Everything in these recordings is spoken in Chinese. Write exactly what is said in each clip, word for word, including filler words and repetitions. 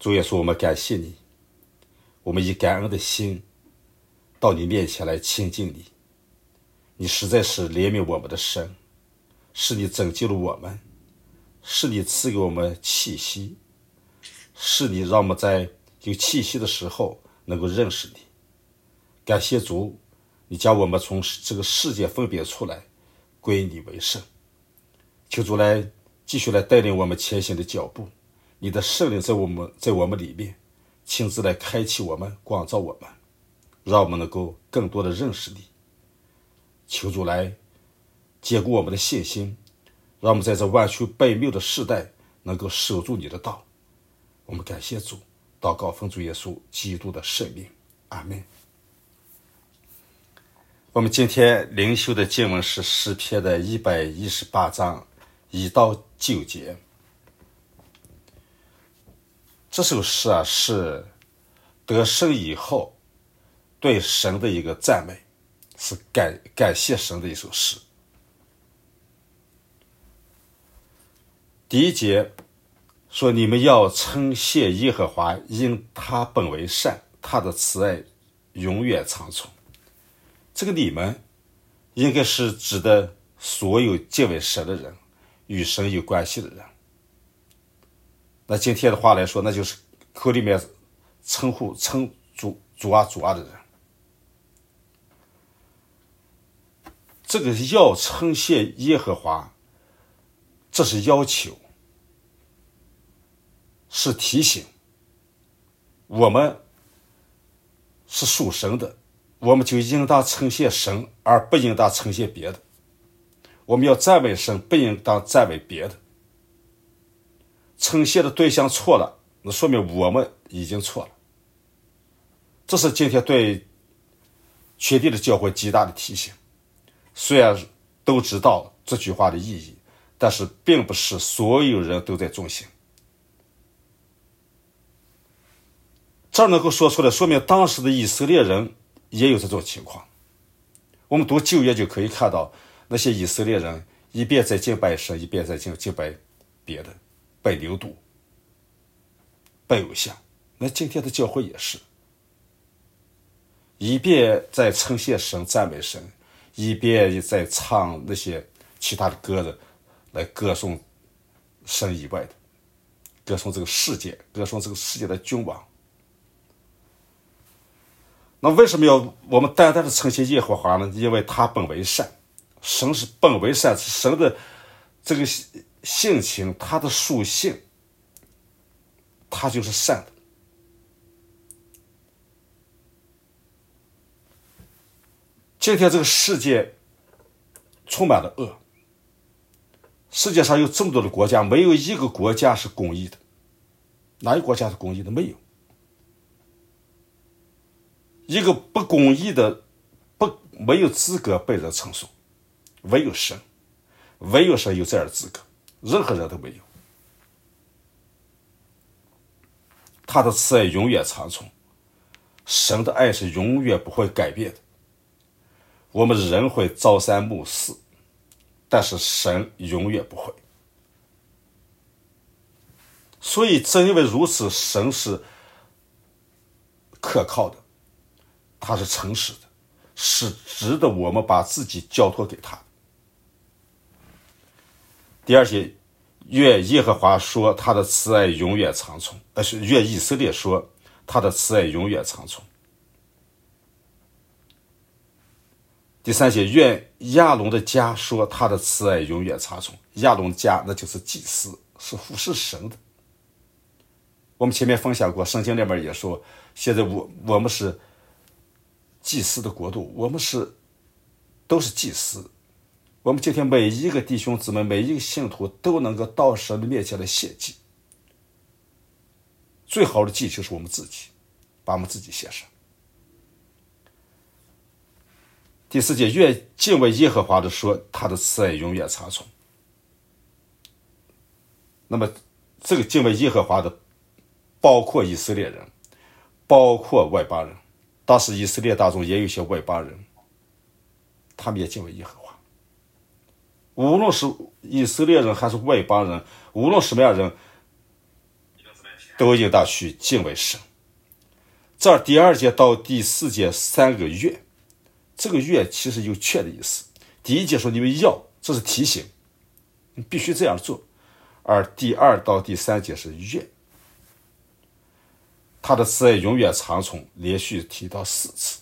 主耶稣，我们感谢你，我们以感恩的心到你面前来亲近你。你实在是怜悯我们的神，是你拯救了我们，是你赐给我们气息，是你让我们在有气息的时候能够认识你。感谢主，你将我们从这个世界分别出来，归你为圣。求主来继续来带领我们前行的脚步，你的圣灵在我们在我们里面亲自来开启我们，光照我们，让我们能够更多的认识你。求主来坚固我们的信心，让我们在这弯曲悖谬的世代能够守住你的道。我们感谢主，祷告奉主耶稣基督的圣名，阿们。我们今天灵修的经文是诗篇的一百一十八章一到九节。这首诗啊，是得胜以后对神的一个赞美，是感感谢神的一首诗。第一节说，你们要称谢耶和华，因他本为善，他的慈爱永远长存。这个你们应该是指的所有敬畏神的人，与神有关系的人。那今天的话来说，那就是口里面称呼称主主啊主啊的人。这个要称谢耶和华，这是要求，是提醒我们是属神的，我们就应当称谢神，而不应当称谢别的。我们要赞美神，不应当赞美别的。称谢的对象错了，那说明我们已经错了。这是今天对全地的教会极大的提醒。虽然都知道这句话的意义，但是并不是所有人都在遵行。这能够说出来，说明当时的以色列人也有这种情况。我们读旧约就可以看到，那些以色列人一边在敬拜神，一边在敬敬拜别的，拜牛犊，拜偶像。那今天的教会也是，一边在称谢神赞美神，一边也在唱那些其他的歌的，来歌颂神以外的，歌颂这个世界，歌颂这个世界的君王。那为什么要我们单单的称谢耶和华呢？因为他本为善，神是本为善，是神的这个性情，他的属性，他就是善的。今天这个世界充满了恶，世界上有这么多的国家，没有一个国家是公义的。哪一个国家是公义的？没有。一个不公义的，不没有资格被人称颂，唯有神，唯有神有这样的资格，任何人都没有。他的慈爱永远长存，神的爱是永远不会改变的。我们人会朝三暮四，但是神永远不会。所以正因为如此，神是可靠的，他是诚实的，是值得我们把自己交托给他的。第二节，愿耶和华说他的慈爱永远长存，而是愿以色列说他的慈爱永远长存。第三节，愿亚伦的家说他的慈爱永远长存。亚伦家那就是祭司，是服侍神的。我们前面分享过，圣经里面也说，现在我我们是祭司的国度，我们是都是祭司。我们今天每一个弟兄姊妹，每一个信徒都能够到神的面前来献祭。最好的祭就是我们自己，把我们自己献上。第四节，愿敬畏耶和华的说，他的慈爱永远长存。那么这个敬畏耶和华的包括以色列人，包括外邦人。当时以色列当中也有一些外邦人，他们也敬畏耶和华。无论是以色列人还是外邦人，无论什么样的人， 都应当去敬畏神。这第二节到第四节三个愿，这个愿其实有劝的意思。第一节说你们要，这是提醒，你必须这样做。而第二到第三节是愿，他的慈爱永远长存，连续提到四次。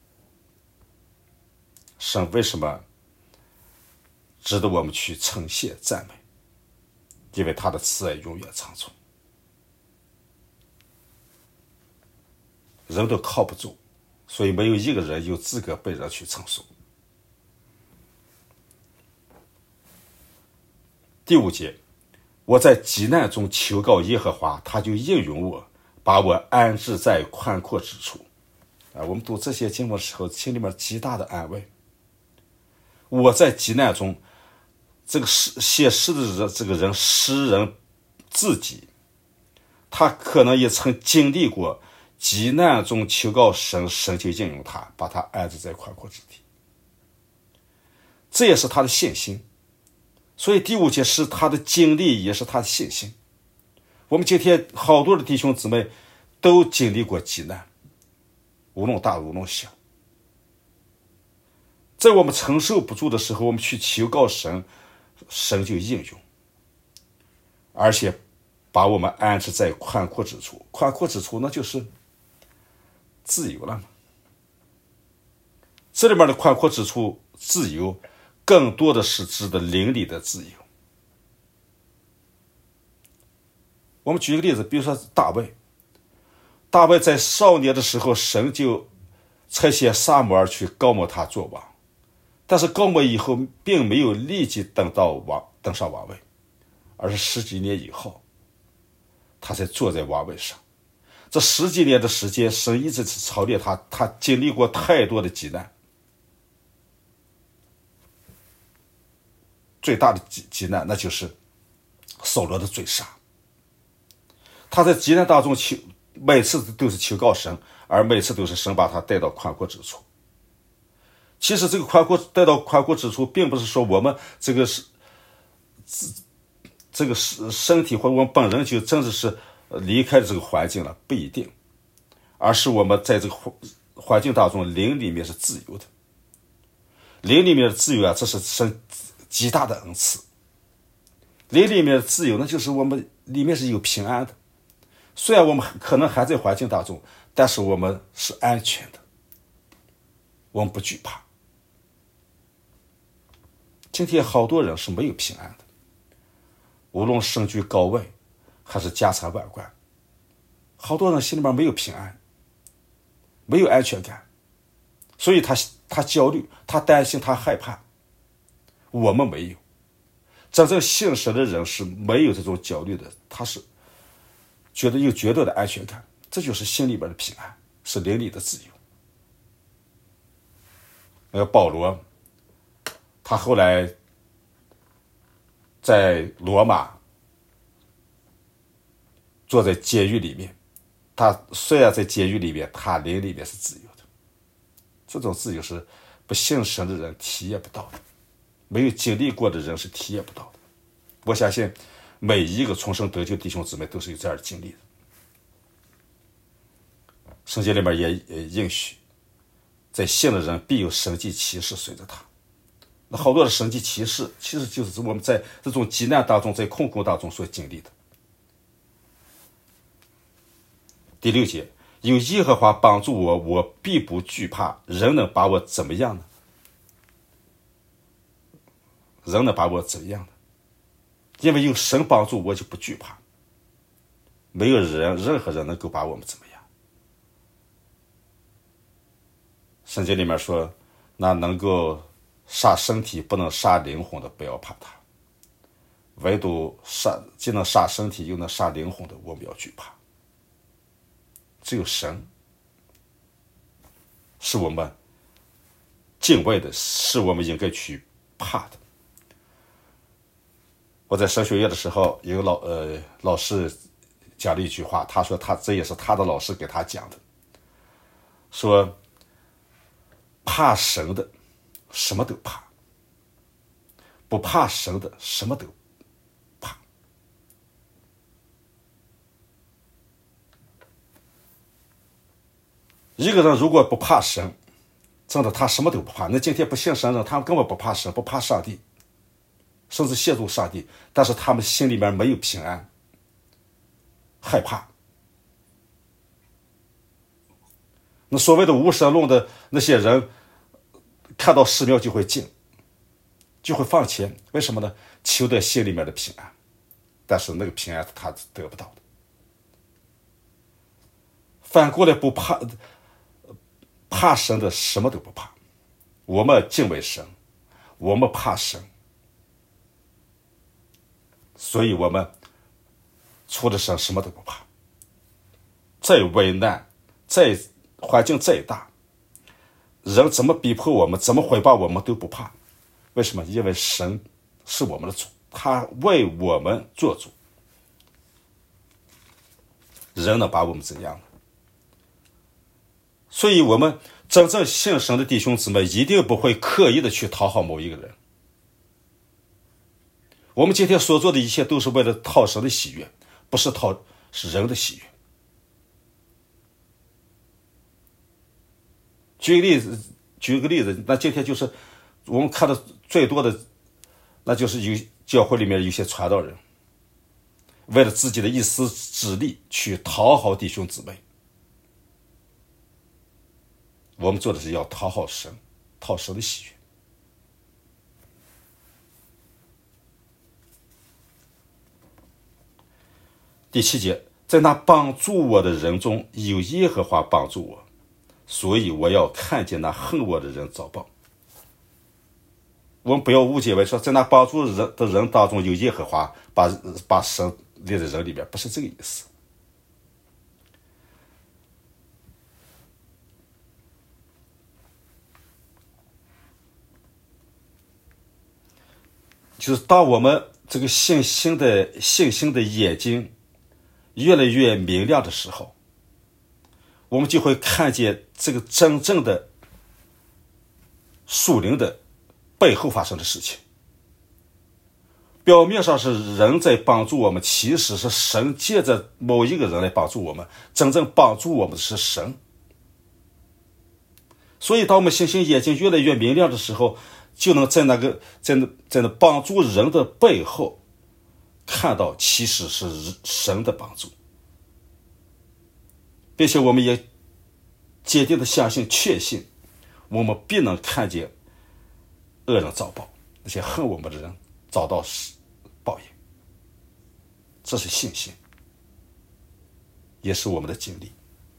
神为什么值得我们去称谢赞美？因为他的慈爱永远长存。人都靠不住，所以没有一个人有资格被人去称颂。第五节，我在极难中求告耶和华，他就应允我，把我安置在宽阔之处。啊，我们读这些经文的时候，心里面极大的安慰。我在极难中，这个诗写诗的人，这个人诗人自己，他可能也曾经历过极难中求告神，神就应允他，把他安置在宽阔之地。这也是他的信心。所以第五节是他的经历，也是他的信心。我们今天好多的弟兄姊妹都经历过极难，无论大无论小。在我们承受不住的时候，我们去求告神，神就应允，而且把我们安置在宽阔之处。宽阔之处那就是自由了嘛。这里面的宽阔之处，自由更多的是指的灵里的自由。我们举一个例子，比如说大卫，大卫在少年的时候，神就差遣撒母耳去膏抹他做王，但是膏抹以后并没有立即登到王登上王位，而是十几年以后他才坐在王位上。这十几年的时间，神一直是操练他，他经历过太多的极难。最大的极难那就是扫罗的追杀。他在极难当中求，每次都是求告神，而每次都是神把他带到宽阔之处。其实这个宽阔带到宽阔之处，并不是说我们这个是这个身体或者我们本人就真的是离开这个环境了，不一定，而是我们在这个环境当中，灵里面是自由的。灵里面的自由啊，这是神极大的恩赐。灵里面的自由，那就是我们里面是有平安的。虽然我们可能还在环境当中，但是我们是安全的，我们不惧怕。今天好多人是没有平安的，无论身居高位还是家财万贯，好多人心里面没有平安，没有安全感，所以他他焦虑，他担心，他害怕。我们没有，真正信神的人是没有这种焦虑的，他是觉得有绝对的安全感，这就是心里边的平安，是灵里的自由。那个保罗，他后来在罗马坐在监狱里面，他虽然在监狱里面，他灵里面是自由的。这种自由是不信神的人体验不到的，没有经历过的人是体验不到的。我相信每一个重生得救弟兄姊妹都是有这样的经历的。圣经里面也应许，在信的人必有神迹奇事随着他。那好多的神迹奇事，其实就是我们在这种极难当中，在困苦当中所经历的。第六节，有耶和华帮助我，我必不惧怕，人能把我怎么样呢？人能把我怎样呢？因为有神帮助，我就不惧怕。没有人，任何人能够把我们怎么样。圣经里面说，那能够杀身体不能杀灵魂的，不要怕他。唯独杀既能杀身体又能杀灵魂的，我们要惧怕。只有神是我们敬畏的，是我们应该去怕的。我在神学院的时候，有个老呃老师讲了一句话，他说他这也是他的老师给他讲的，说怕神的什么都怕，不怕神的什么都怕。 一个人如果不怕神，真的他什么都不怕。那今天不信神人，他们根本不怕神，不怕上帝，甚至亵渎上帝，但是他们心里面没有平安，害怕。那所谓的无神论的那些人，看到寺庙就会进，就会放钱，为什么呢？求得心里面的平安，但是那个平安他得不到的。反过来不怕怕神的什么都不怕，我们敬畏神，我们怕神，所以我们除了神什么都不怕。再危难，再环境再大，人怎么逼迫我们，怎么毁谤我们都不怕。为什么？因为神是我们的主，他为我们做主。人能把我们怎样呢？所以我们真正信神的弟兄姊妹一定不会刻意的去讨好某一个人。我们今天所做的一切都是为了讨神的喜悦，不是讨是人的喜悦。举个例子，举个例子，那今天就是我们看的最多的，那就是有教会里面有些传道人，为了自己的一时之力去讨好弟兄姊妹。我们做的是要讨好神，讨神的喜悦。第七节，在那帮助我的人中有耶和华帮助我，所以我要看见那恨我的人遭报。我们不要误解为说，在那帮助人的人当中有耶和华，把把神列在人里面，不是这个意思。就是当我们这个信心的信心的眼睛越来越明亮的时候，我们就会看见这个真正的属灵的背后发生的事情。表面上是人在帮助我们，其实是神借着某一个人来帮助我们，真正帮助我们的是神。所以当我们信心眼睛越来越明亮的时候，就能在那个在那在那帮助人的背后看到其实是神的帮助，并且我们也坚定的相信确信，我们必能看见恶人遭报，那些恨我们的人遭到报应。这是信心，也是我们的经历。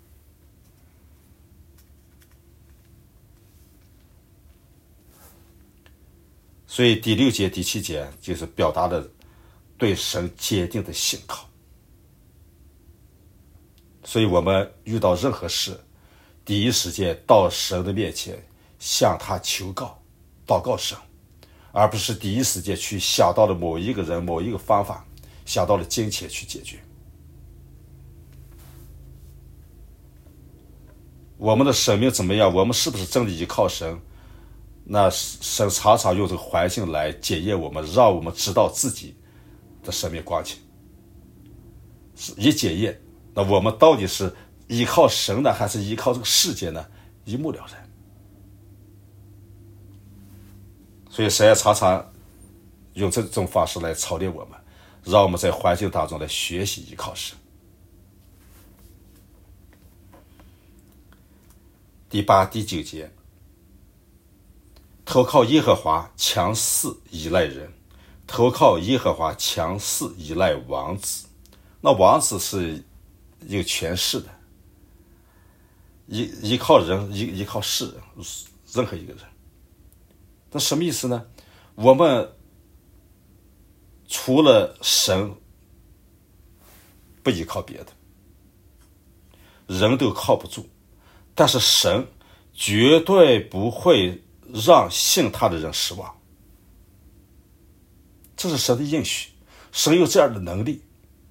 所以第六节第七节就是表达了对神坚定的信靠。所以我们遇到任何事，第一时间到神的面前向他求告祷告神，而不是第一时间去想到了某一个人某一个方法，想到了金钱去解决。我们的生命怎么样，我们是不是真的依靠神，那神常常用这个环境来检验我们，让我们知道自己的生命光景。一检验，那我们到底是依靠神呢，还是依靠这个世界呢？一目了然。所以神也常常用这种方式来操练我们，让我们在环境当中来学习依靠神。第八、第九节，投靠耶和华，强势依赖人；投靠耶和华，强势依赖王子。那王子是有权势的，依依靠人，依依靠世人，任何一个人。那什么意思呢？我们除了神，不依靠别的，人都靠不住。但是神绝对不会让信他的人失望，这是神的应许，神有这样的能力。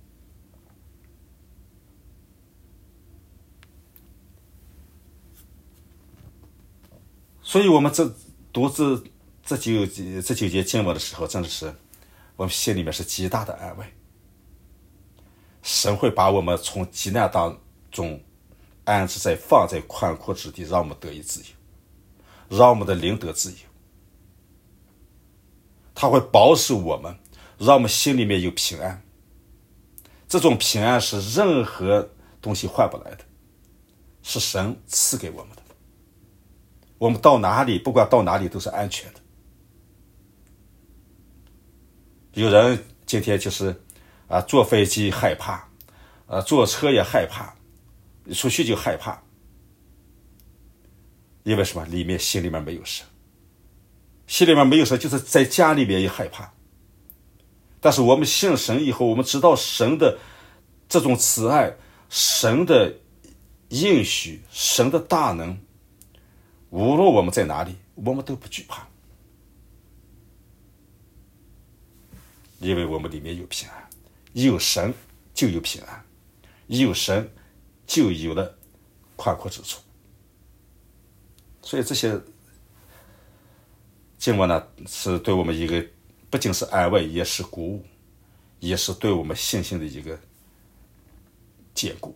所以我们这读这这九这九节经文的时候，真的是我们心里面是极大的安慰。神会把我们从极难当中安置在放在宽阔之地，让我们得以自由，让我们的灵得自由。他会保守我们，让我们心里面有平安。这种平安是任何东西换不来的，是神赐给我们的。我们到哪里，不管到哪里都是安全的。有人今天就是啊，坐飞机害怕，啊，坐车也害怕，出去就害怕，因为什么？里面心里面没有神，心里面没有神，就是在家里面也害怕。但是我们信神以后，我们知道神的这种慈爱，神的应许，神的大能，无论我们在哪里，我们都不惧怕，因为我们里面有平安，有神就有平安，有神就有了宽阔之处。所以这些经文呢，是对我们一个不仅是安慰，也是鼓舞，也是对我们信心的一个坚固。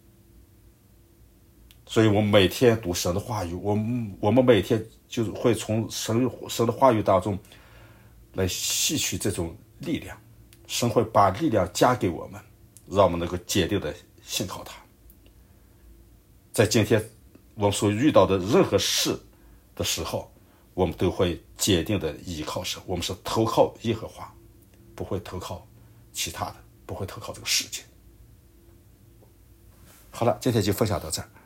所以我们每天读神的话语，我们我们每天就会从神神的话语当中来吸取这种力量，神会把力量加给我们，让我们能够坚定的信靠他。在今天我们所遇到的任何事的时候，我们都会坚定的依靠神，我们是投靠耶和华，不会投靠其他的，不会投靠这个世界。好了，今天就分享到这儿。